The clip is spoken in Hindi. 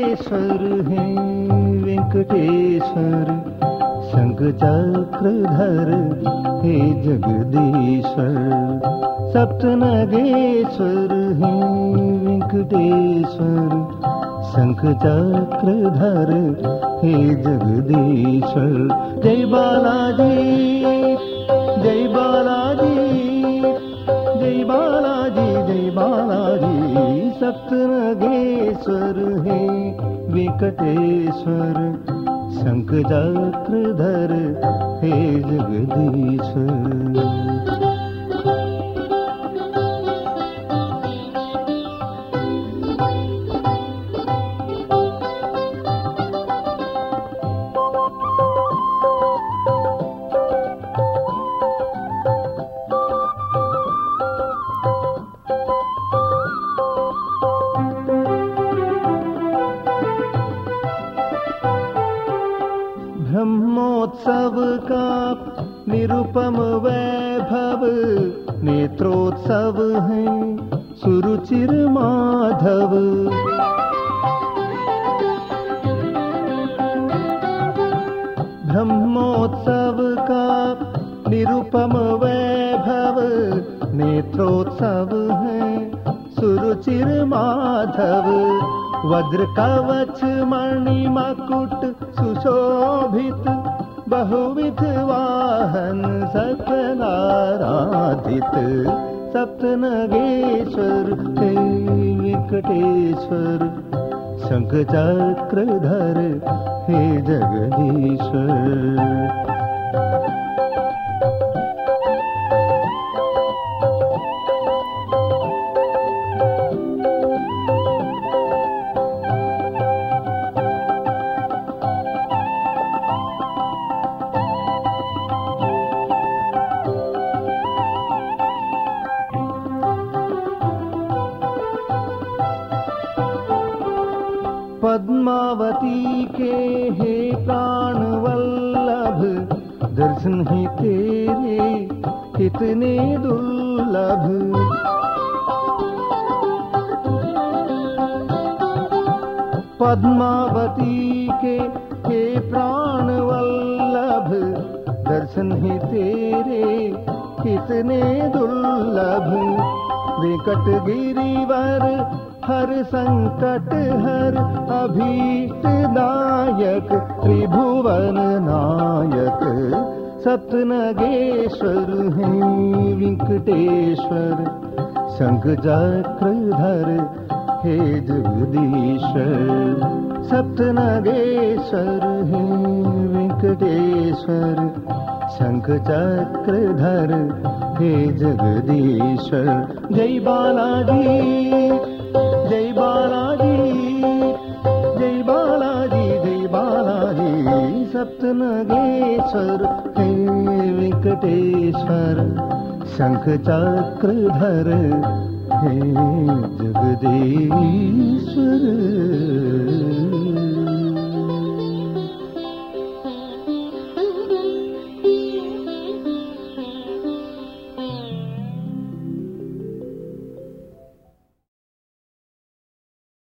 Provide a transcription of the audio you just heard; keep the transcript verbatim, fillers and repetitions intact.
नगेश्वर है वेंकटेश्वर, शंख चक्रधर हे जगदीश्वर। सप्त नगेश्वर है वेंकटेश्वर, शंख चक्रधर हे जगदीश्वर। जय बालाजी जय बालाजी जय बालाजी जय बालाजी। सप्त नगेश्वर है वेंकटेश्वर, शंख चक्रधर हे जगदीश्वर। ब्रह्मोत्सव का निरुपम वैभव, नेत्रोत्सव है सुरुचिर माधव। ब्रह्मोत्सव का निरुपम वैभव, नेत्रोत्सव है सुरुचिर माधव। वज्र कवच मणि मकुट सुशोभित, बहुविध वाहन सकल आराधित। सप्त नगेश्वर हे वेंकटेश्वर, शंख चक्रधर हे जगदीश्वर। पद्मावती के हे प्राण वल्लभ, दर्शन ही तेरे कितने दुर्लभ। पद्मावती के हे प्राण वल्लभ, दर्शन ही तेरे कितने दुर्लभ। वेंकट गिरिवर हर संकट हर, अभीष्ट दायक त्रिभुवन नायक। सप्त नगेश्वर है वेंकटेश्वर, शंख चक्रधर हे जगदीश्वर। सप्त नगेश्वर है वेंकटेश्वर, शंख चक्रधर हे जगदीश्वर। जय बालाजी जय बालाजी जय बालाजी जय बालाजी। सप्त नगेश्वर हे वेंकटेश्वर, शंख चक्रधर हे जगदीश्वर।